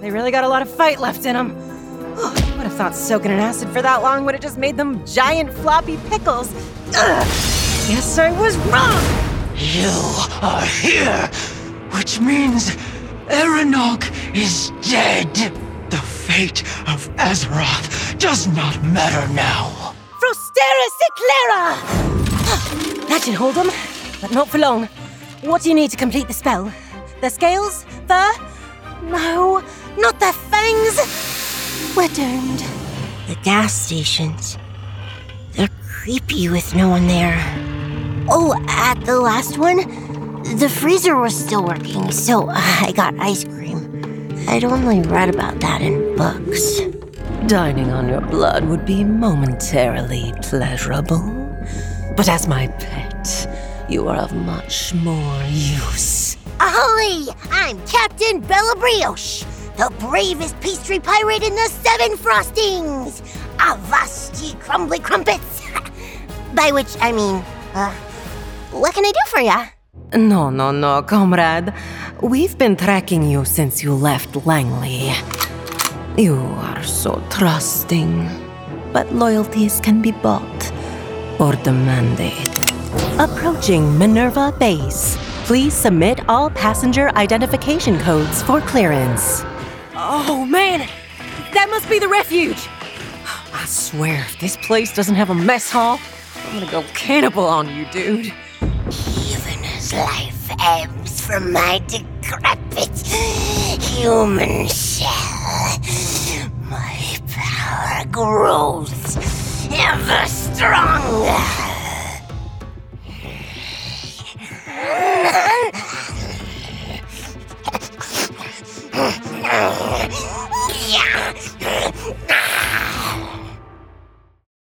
They really got a lot of fight left in them. I would have thought soaking in acid for that long would have just made them giant floppy pickles. Ugh. Guess I was wrong! You are here, which means Eranog is dead. The fate of Azeroth does not matter now. Frostera Seclara! That should hold them, but not for long. What do you need to complete the spell? The scales? Fur? No, not the fangs! We're doomed. The gas stations. They're creepy with no one there. Oh, at the last one, the freezer was still working, so I got ice cream. I'd only read about that in books. Dining on your blood would be momentarily pleasurable. But as my pet, you are of much more use. Ahoy! I'm Captain Bella Brioche, the bravest pastry pirate in the Seven Frostings! Avast, ye crumbly crumpets! By which I mean, what can I do for ya? No, comrade. We've been tracking you since you left Langley. You are so trusting. But loyalties can be bought or demanded. Approaching Minerva Base. Please submit all passenger identification codes for clearance. Oh, man! That must be the refuge! I swear, if this place doesn't have a mess hall, I'm gonna go cannibal on you, dude. Even as life ebbs from my decrepit human shell, my power grows ever stronger. Yeah.